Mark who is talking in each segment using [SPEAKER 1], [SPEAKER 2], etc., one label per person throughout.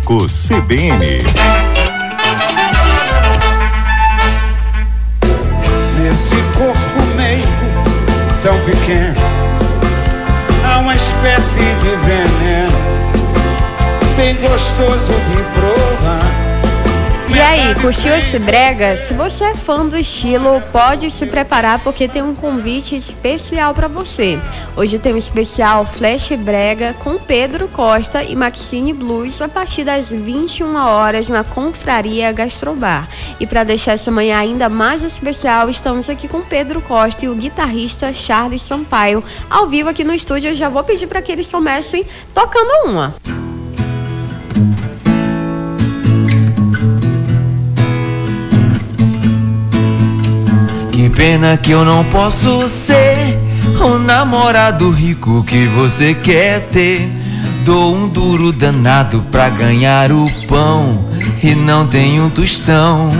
[SPEAKER 1] Rico CBN.
[SPEAKER 2] Nesse corpo meigo tão pequeno, há uma espécie de veneno bem gostoso de provar.
[SPEAKER 3] E aí, curtiu esse brega? Se você é fã do estilo, pode se preparar porque tem um convite especial para você. Hoje tem um especial Flash Brega com Pedro Costa e Maxine Blues a partir das 21 horas na Confraria Gastrobar. E para deixar essa manhã ainda mais especial, estamos aqui com Pedro Costa e o guitarrista Charles Sampaio ao vivo aqui no estúdio. Eu já vou pedir para que eles comecem tocando uma.
[SPEAKER 4] Que pena que eu não posso ser o namorado rico que você quer ter. Dou um duro danado pra ganhar o pão e não tenho um tostão.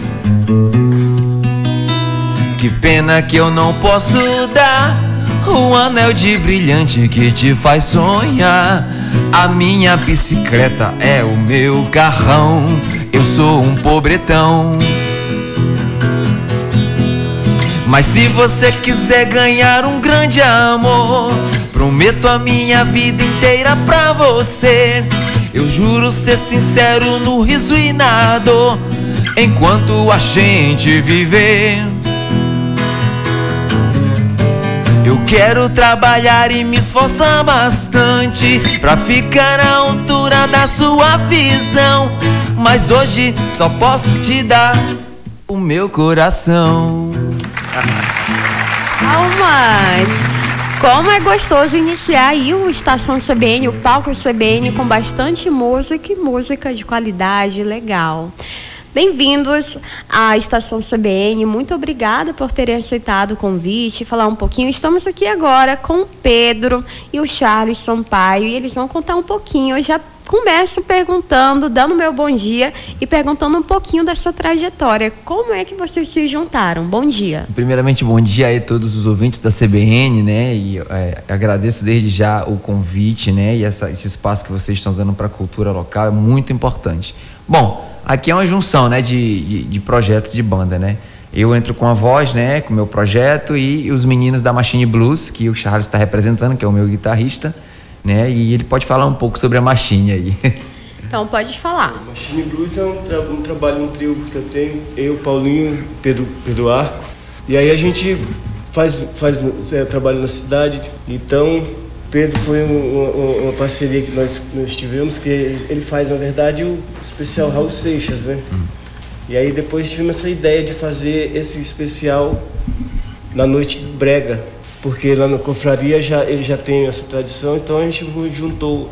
[SPEAKER 4] Que pena que eu não posso dar o anel de brilhante que te faz sonhar. A minha bicicleta é o meu carrão, eu sou um pobretão. Mas se você quiser ganhar um grande amor, prometo a minha vida inteira pra você. Eu juro ser sincero no riso e na dor, enquanto a gente viver. Eu quero trabalhar e me esforçar bastante pra ficar à altura da sua visão. Mas hoje só posso te dar o meu coração.
[SPEAKER 3] Palmas! Como é gostoso iniciar aí o Estação CBN, o palco CBN com bastante música e música de qualidade, legal. Bem-vindos à Estação CBN, muito obrigada por terem aceitado o convite, falar um pouquinho. Estamos aqui agora com o Pedro e o Charles Sampaio e eles vão contar um pouquinho. Eu já começo perguntando, dando meu bom dia e perguntando um pouquinho dessa trajetória. Como é que vocês se juntaram? Bom dia.
[SPEAKER 4] Primeiramente, bom dia a todos os ouvintes da CBN, né? E agradeço desde já o convite, né? E esse espaço que vocês estão dando para a cultura local é muito importante. Bom, aqui é uma junção, né, de projetos de banda, né? Eu entro com a voz, né, com o meu projeto, e os meninos da Machine Blues, que o Charles está representando, que é o meu guitarrista, né? E ele pode falar um pouco sobre a Machine aí.
[SPEAKER 3] Então, pode falar.
[SPEAKER 5] A Machine Blues é um trabalho, um trio que eu tenho, eu, Paulinho, Pedro Arco. E aí a gente faz trabalho na cidade. Então, Pedro foi uma parceria que nós tivemos, que ele faz, na verdade, o especial Raul Seixas, né? E aí depois tivemos essa ideia de fazer esse especial na noite do brega, porque lá na confraria ele já tem essa tradição, então a gente juntou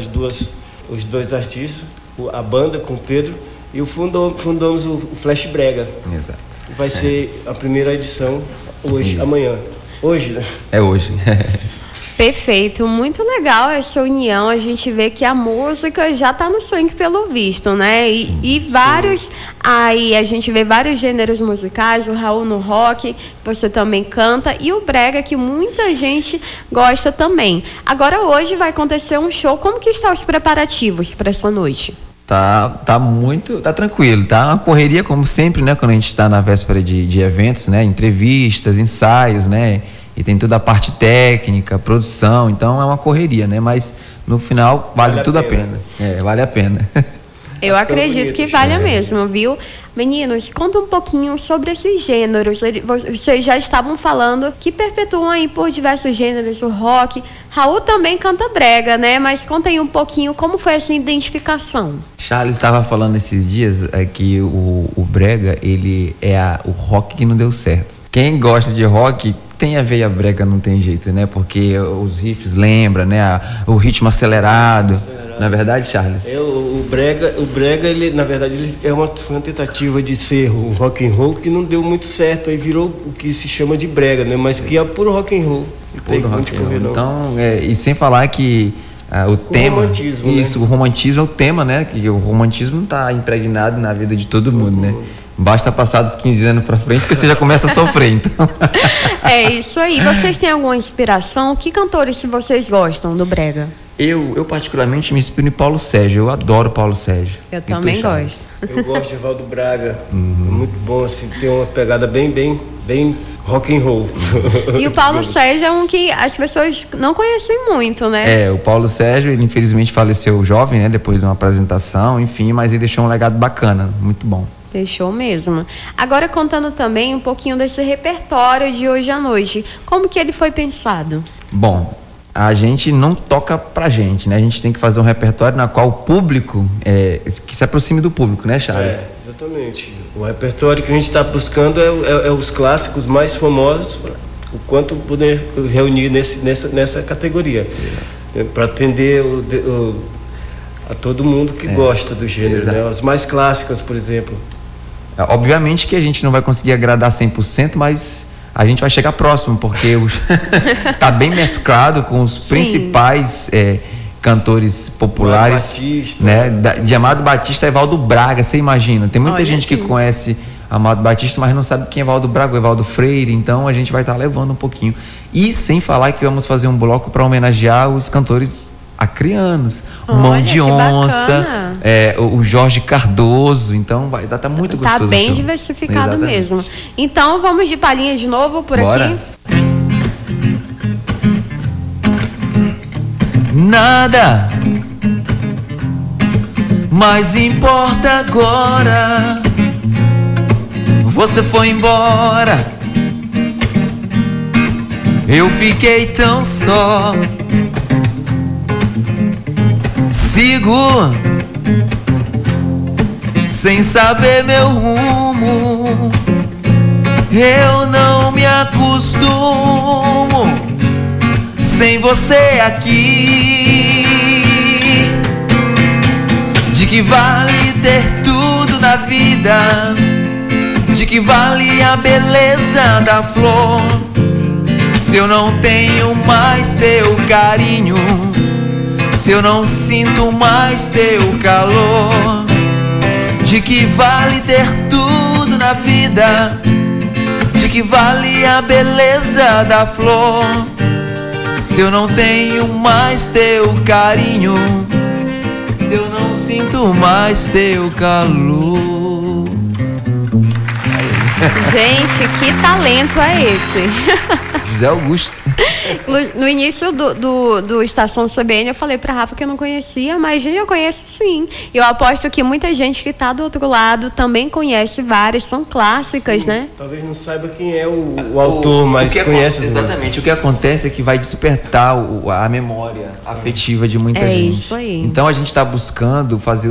[SPEAKER 5] os dois artistas, a banda com o Pedro, e fundamos o Flash Brega.
[SPEAKER 4] Exato.
[SPEAKER 5] Vai ser a primeira edição hoje, amanhã. Hoje, né?
[SPEAKER 4] É hoje.
[SPEAKER 3] Perfeito, muito legal essa união, a gente vê que a música já está no sangue pelo visto, né? E vários, aí a gente vê vários gêneros musicais, o Raul no rock, você também canta, e o brega, que muita gente gosta também. Agora hoje vai acontecer um show, como que estão os preparativos para essa noite?
[SPEAKER 4] Tá tranquilo, tá uma correria como sempre, né? Quando a gente está na véspera de eventos, né? Entrevistas, ensaios, né? E tem toda a parte técnica, produção, então é uma correria, né? Mas no final vale tudo a pena. Vale a pena.
[SPEAKER 3] Eu acredito que valha mesmo, viu? Meninos, conta um pouquinho sobre esses gêneros. Vocês já estavam falando que perpetuam aí por diversos gêneros o rock. Raul também canta brega, né? Mas conta aí um pouquinho como foi essa identificação.
[SPEAKER 4] Charles estava falando esses dias que o brega, ele é o rock que não deu certo. Quem gosta de rock tem a veia brega, não tem jeito, né? Porque os riffs lembram, né? O ritmo acelerado. Não é verdade, Charles?
[SPEAKER 5] O brega, ele, na verdade, foi uma tentativa de ser o rock and roll que não deu muito certo, aí virou o que se chama de brega, né? Mas que é puro rock and roll. Não tem muito correr, não.
[SPEAKER 4] Então, e sem falar que o tema,
[SPEAKER 5] romantismo,
[SPEAKER 4] isso, né? O romantismo é o tema, né? Que o romantismo está impregnado na vida de todo mundo, né? Basta passar dos 15 anos para frente que você já começa a sofrer, então.
[SPEAKER 3] É isso aí. Vocês têm alguma inspiração? Que cantores vocês gostam do brega?
[SPEAKER 4] Eu particularmente me inspiro em Paulo Sérgio. Eu adoro Paulo Sérgio.
[SPEAKER 3] Eu também gosto.
[SPEAKER 5] Eu gosto de Evaldo Braga. É muito bom, assim, tem uma pegada bem rock and roll.
[SPEAKER 3] E o Paulo Sérgio é um que as pessoas não conhecem muito, né?
[SPEAKER 4] O Paulo Sérgio, ele infelizmente faleceu jovem, né? Depois de uma apresentação, enfim, mas ele deixou um legado bacana, muito bom.
[SPEAKER 3] Deixou mesmo. Agora contando também um pouquinho desse repertório de hoje à noite. Como que ele foi pensado?
[SPEAKER 4] Bom, a gente não toca pra gente, né? A gente tem que fazer um repertório na qual o público, que se aproxime do público, né, Charles?
[SPEAKER 5] Exatamente. O repertório que a gente está buscando é os clássicos mais famosos, o quanto poder reunir nessa categoria, para atender a todo mundo que gosta do gênero, né? As mais clássicas, por exemplo.
[SPEAKER 4] Obviamente que a gente não vai conseguir agradar 100%, mas a gente vai chegar próximo, porque tá bem mesclado com os principais cantores populares,
[SPEAKER 5] Batista,
[SPEAKER 4] né? De Amado Batista a Evaldo Braga, você imagina. Tem muita gente que conhece Amado Batista, mas não sabe quem é Evaldo Braga ou Evaldo Freire, então a gente vai estar levando um pouquinho. E sem falar que vamos fazer um bloco para homenagear os cantores acrianos, Mão de Onça, o Jorge Cardoso, então vai estar muito gostoso.
[SPEAKER 3] Tá bem diversificado. Exatamente. Mesmo. Então vamos de palhinha de novo por aqui.
[SPEAKER 4] Nada mais importa agora. Você foi embora, eu fiquei tão só. Sigo sem saber meu rumo. Eu não me acostumo sem você aqui. De que vale ter tudo na vida? De que vale a beleza da flor se eu não tenho mais teu carinho? Se eu não sinto mais teu calor? De que vale ter tudo na vida? De que vale a beleza da flor se eu não tenho mais teu carinho? Se eu não sinto mais teu calor?
[SPEAKER 3] Gente, que talento é esse?
[SPEAKER 4] José Augusto.
[SPEAKER 3] No início do Estação CBN, eu falei pra Rafa que eu não conhecia, mas eu conheço sim. Eu aposto que muita gente que tá do outro lado também conhece várias, são clássicas,
[SPEAKER 5] sim,
[SPEAKER 3] né?
[SPEAKER 5] Talvez não saiba quem é o autor, mas conhece.
[SPEAKER 4] Exatamente. O que acontece é que vai despertar a memória afetiva de muita gente.
[SPEAKER 3] Isso aí.
[SPEAKER 4] Então a gente está buscando fazer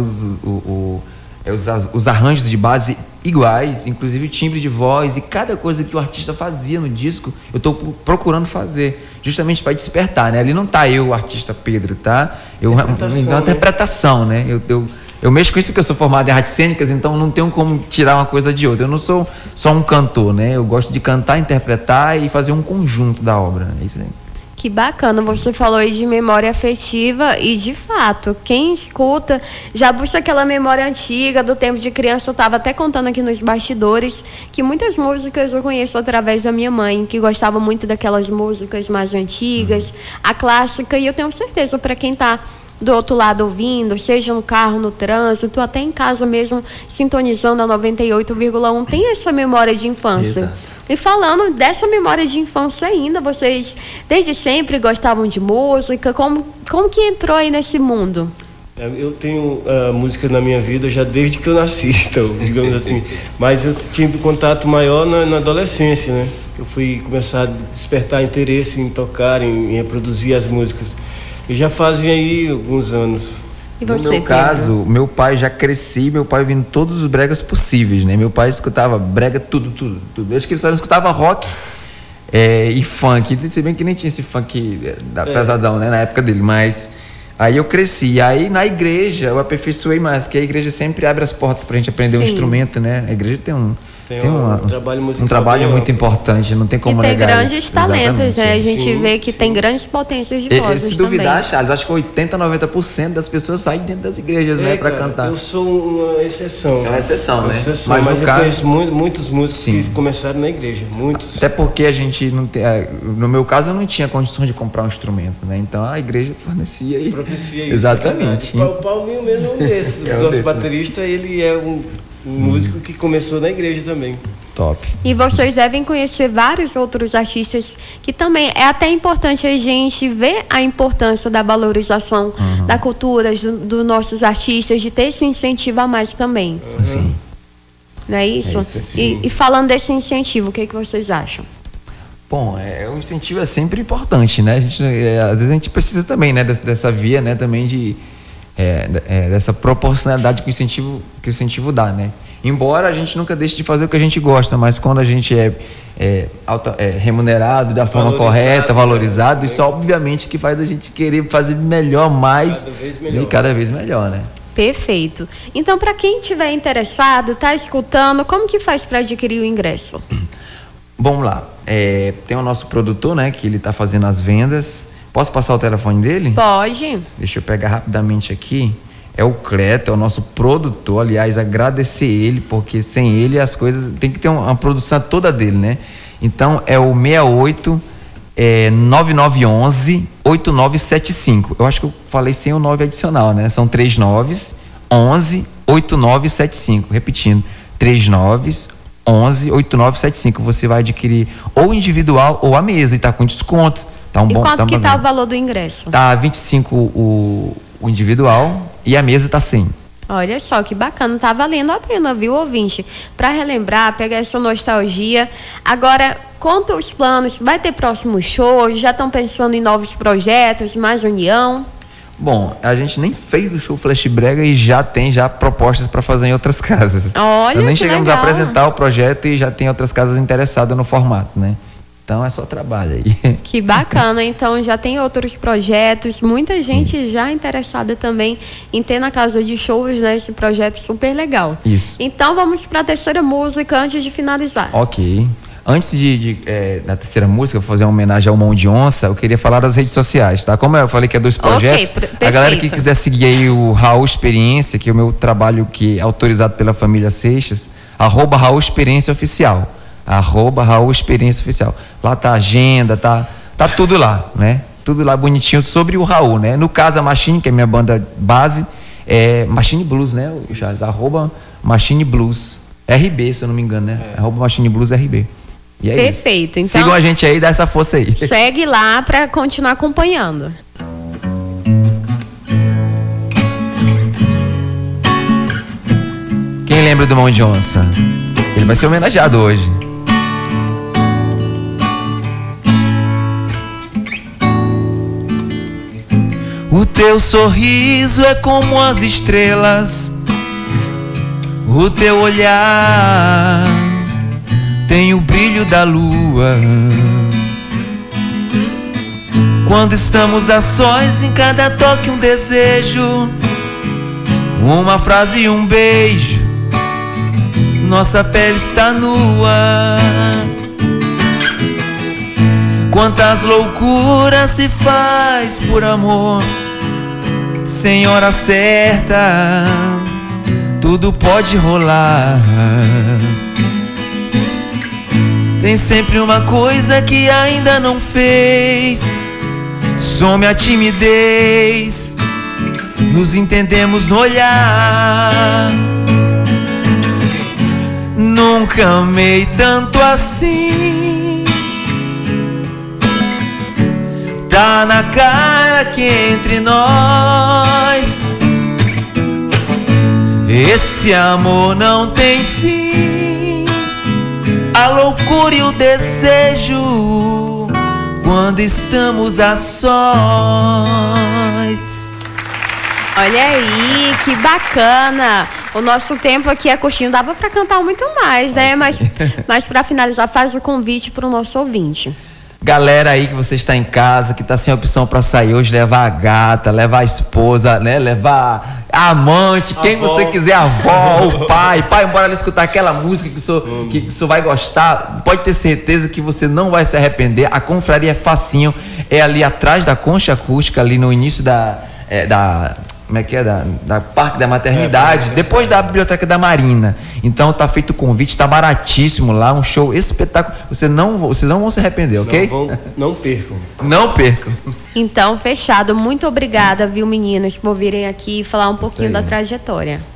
[SPEAKER 4] os arranjos de base iguais, inclusive timbre de voz e cada coisa que o artista fazia no disco, eu estou procurando fazer, justamente para despertar, né? Ali não tá eu, o artista Pedro, tá? Uma interpretação, né? Eu mexo com isso porque eu sou formado em artes cênicas, então não tenho como tirar uma coisa de outra. Eu não sou só um cantor, né? Eu gosto de cantar, interpretar e fazer um conjunto da obra. É isso aí.
[SPEAKER 3] Que bacana, você falou aí de memória afetiva e, de fato, quem escuta já busca aquela memória antiga do tempo de criança. Eu estava até contando aqui nos bastidores que muitas músicas eu conheço através da minha mãe, que gostava muito daquelas músicas mais antigas, a clássica, e eu tenho certeza para quem está do outro lado ouvindo, seja no carro, no trânsito, até em casa mesmo, sintonizando a 98,1, tem essa memória de infância. Exato. E falando dessa memória de infância ainda, vocês desde sempre gostavam de música? Como que entrou aí nesse mundo?
[SPEAKER 5] Eu tenho música na minha vida já desde que eu nasci, então, digamos assim. Mas eu tive contato maior na adolescência, né? Eu fui começar a despertar interesse em tocar, em reproduzir as músicas. E já fazem aí alguns anos.
[SPEAKER 3] E você,
[SPEAKER 4] no meu caso, meu pai já cresci, meu pai ouvindo todos os bregas possíveis, né? Meu pai escutava brega tudo. Desde que ele só não escutava rock e funk. Se bem que nem tinha esse funk pesadão, né? Na época dele, mas aí eu cresci. E aí na igreja eu aperfeiçoei mais, que a igreja sempre abre as portas pra gente aprender um instrumento, né? A igreja tem
[SPEAKER 5] Tem
[SPEAKER 4] um
[SPEAKER 5] trabalho musical.
[SPEAKER 4] Um trabalho muito importante, não tem como
[SPEAKER 3] negar. E tem
[SPEAKER 4] negar
[SPEAKER 3] grandes
[SPEAKER 4] isso.
[SPEAKER 3] talentos,
[SPEAKER 4] Exatamente.
[SPEAKER 3] né? A gente
[SPEAKER 5] Sim,
[SPEAKER 3] vê que tem grandes potências de vozes
[SPEAKER 4] Se duvidar,
[SPEAKER 3] também.
[SPEAKER 4] Charles, acho que 80, 90% das pessoas saem dentro das igrejas, né, para
[SPEAKER 5] cara,
[SPEAKER 4] cantar.
[SPEAKER 5] eu sou uma exceção.
[SPEAKER 4] É uma exceção, né?
[SPEAKER 5] Exceção, mas eu conheço muitos músicos que começaram na igreja, muitos.
[SPEAKER 4] Até porque a gente não tem, no meu caso eu não tinha condições de comprar um instrumento, né? Então a igreja fornecia e
[SPEAKER 5] propicia isso.
[SPEAKER 4] Exatamente.
[SPEAKER 5] O Paulinho mesmo é um desses. O nosso baterista, ele é um músico que começou na igreja também.
[SPEAKER 4] Top.
[SPEAKER 3] E vocês devem conhecer vários outros artistas que também é até importante a gente ver a importância da valorização da cultura, dos nossos artistas, de ter esse incentivo a mais também.
[SPEAKER 4] Sim.
[SPEAKER 3] Não é isso? E falando desse incentivo, o que vocês acham?
[SPEAKER 4] Bom, o incentivo é sempre importante, né? Às vezes a gente precisa também, né, dessa via, né, também dessa proporcionalidade que o incentivo dá, né? Embora a gente nunca deixe de fazer o que a gente gosta, mas quando a gente é remunerado da forma correta, valorizado, isso obviamente que faz a gente querer fazer melhor, mais e cada vez melhor, né?
[SPEAKER 3] Perfeito. Então, para quem estiver interessado, está escutando, como que faz para adquirir o ingresso?
[SPEAKER 4] Vamos lá. Tem o nosso produtor, né, que ele está fazendo as vendas. Posso passar o telefone dele?
[SPEAKER 3] Pode.
[SPEAKER 4] Deixa eu pegar rapidamente aqui. É o Cleto, é o nosso produtor. Aliás, agradecer ele, porque sem ele as coisas... Tem que ter uma produção toda dele, né? Então, é o 68 9911 8975. Eu acho que eu falei sem o 9 adicional, né? São 3 9s 11 8975. Repetindo, 3 9s 11 8975. Você vai adquirir ou individual ou a mesa e tá com desconto. Tá um
[SPEAKER 3] e
[SPEAKER 4] bom,
[SPEAKER 3] quanto que tá o valor do ingresso?
[SPEAKER 4] Tá 25 o individual e a mesa tá 100.
[SPEAKER 3] Olha só, que bacana, tá valendo a pena, viu, ouvinte? Para relembrar, pegar essa nostalgia. Agora, conta os planos, vai ter próximo show? Já estão pensando em novos projetos, mais união?
[SPEAKER 4] Bom, a gente nem fez o show Flash Brega e já tem propostas para fazer em outras casas.
[SPEAKER 3] Olha,
[SPEAKER 4] nem chegamos
[SPEAKER 3] legal.
[SPEAKER 4] a apresentar o projeto e já tem outras casas interessadas no formato, né? Então é só trabalho aí.
[SPEAKER 3] Que bacana, então já tem outros projetos, muita gente já interessada também em ter na casa de shows, né, esse projeto super legal.
[SPEAKER 4] Isso.
[SPEAKER 3] Então vamos para a terceira música antes de finalizar.
[SPEAKER 4] Ok. Antes da terceira música, vou fazer uma homenagem ao Mão de Onça, eu queria falar das redes sociais, tá? Como eu falei que é 2 projetos, a galera que quiser seguir aí o Raul Experiência, que é o meu trabalho que é autorizado pela família Seixas, @Raul Experiência Oficial. @Raul Experiência Oficial. Lá tá a agenda, tá tudo lá, né? Tudo lá bonitinho sobre o Raul, né? No caso, a Machine, que é minha banda base, é Machine Blues, né? @Machine Blues RB, se eu não me engano, né? @Machine Blues RB. E é
[SPEAKER 3] perfeito.
[SPEAKER 4] Isso.
[SPEAKER 3] Então,
[SPEAKER 4] sigam a gente aí, dá essa força aí.
[SPEAKER 3] Segue lá para continuar acompanhando.
[SPEAKER 4] Quem lembra do Mão de Onça? Ele vai ser homenageado hoje. O teu sorriso é como as estrelas, o teu olhar tem o brilho da lua. Quando estamos a sós, em cada toque um desejo, uma frase e um beijo, nossa pele está nua. Quantas loucuras se faz por amor, sem hora certa, tudo pode rolar. Tem sempre uma coisa que ainda não fez, some a timidez, nos entendemos no olhar. Nunca amei tanto assim, tá na cara que entre nós esse amor não tem fim. A loucura e o desejo quando estamos a sós.
[SPEAKER 3] Olha aí, que bacana. O nosso tempo aqui é curtinho, dava para cantar muito mais, né? Mas para finalizar, faz o convite para o nosso ouvinte.
[SPEAKER 4] Galera aí que você está em casa, que está sem opção para sair hoje, levar a gata, levar a esposa, né? Levar a amante, quem você quiser, a avó, o pai, bora ali escutar aquela música que o senhor vai gostar, pode ter certeza que você não vai se arrepender. A confraria é facinho, é ali atrás da concha acústica, ali no início da Parque da Maternidade, depois da Biblioteca da Marina. Então tá feito o convite, tá baratíssimo lá, um show espetacular. Vocês não vão se arrepender, ok?
[SPEAKER 5] Não percam.
[SPEAKER 4] Não percam.
[SPEAKER 3] Então, fechado. Muito obrigada, viu, meninas, por virem aqui e falar um pouquinho da trajetória.